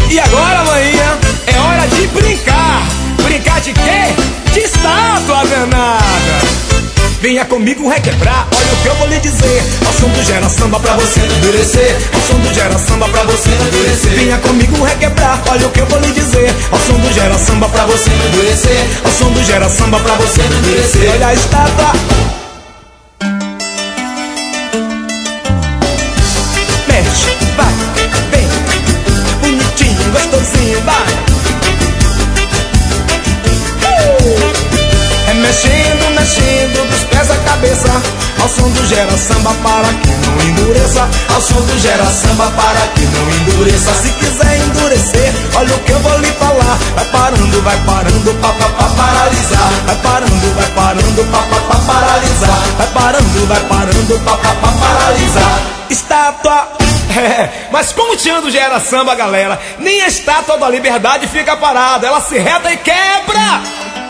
E agora, maninha, é hora de brincar. Brincar de quê? De estátua danada. Venha comigo requebrar, olha o que eu vou lhe dizer. Ao som do Gera Samba pra você não endurecer. Ao som do Gera Samba pra você não endurecer. Venha comigo requebrar, olha o que eu vou lhe dizer. Ao som do Gera Samba pra você não endurecer. Ao som do Gera Samba pra você não endurecer. Olha a estátua. Mexe, vai, vem, bonitinho, gostosinho, vai. É mexendo, mexendo dos pés à cabeça. Ao som do Gera Samba para que não endureça. Ao som do Gera Samba para que não endureça. Se quiser endurecer, olha o que eu vou lhe falar. Vai parando, pa paralisar. Vai parando, pa paralisar. Vai parando, pa paralisar. Estátua. Mas como tinha do Gera Samba, galera, nem a estátua da liberdade fica parada. Ela se reta e quebra.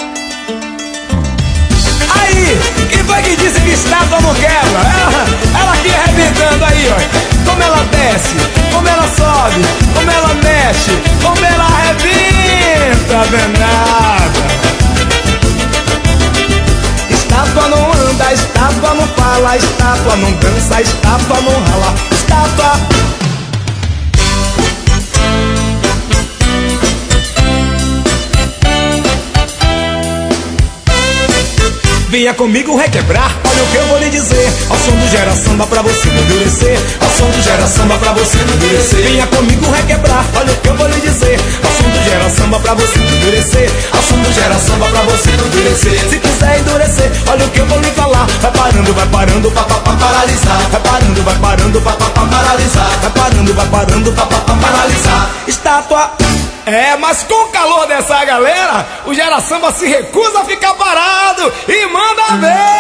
Aí, quem foi que disse que estátua não quebra? Ela aqui arrebentando aí, ó. Como ela desce, como ela sobe, como ela mexe, como ela arrebenta, danada. Estátua não anda, estátua não fala, estátua não dança, estátua não rala. Estátua. Venha comigo requebrar, olha o que eu vou lhe dizer. Ao som do Gera Samba pra você não endurecer. Ao som do Gera Samba pra você não endurecer. Venha comigo requebrar, olha o que eu vou lhe dizer. Ao som do Gera Samba pra você não endurecer. Ao som do Gera Samba pra você não endurecer. Se quiser endurecer, olha o que eu vou lhe falar. Vai parando, pa paralisar. Vai parando, pa paralisar. Vai parando, pa paralisar. Estátua. Mas com o calor dessa galera, o Gera Samba se recusa a ficar parado e manda ver!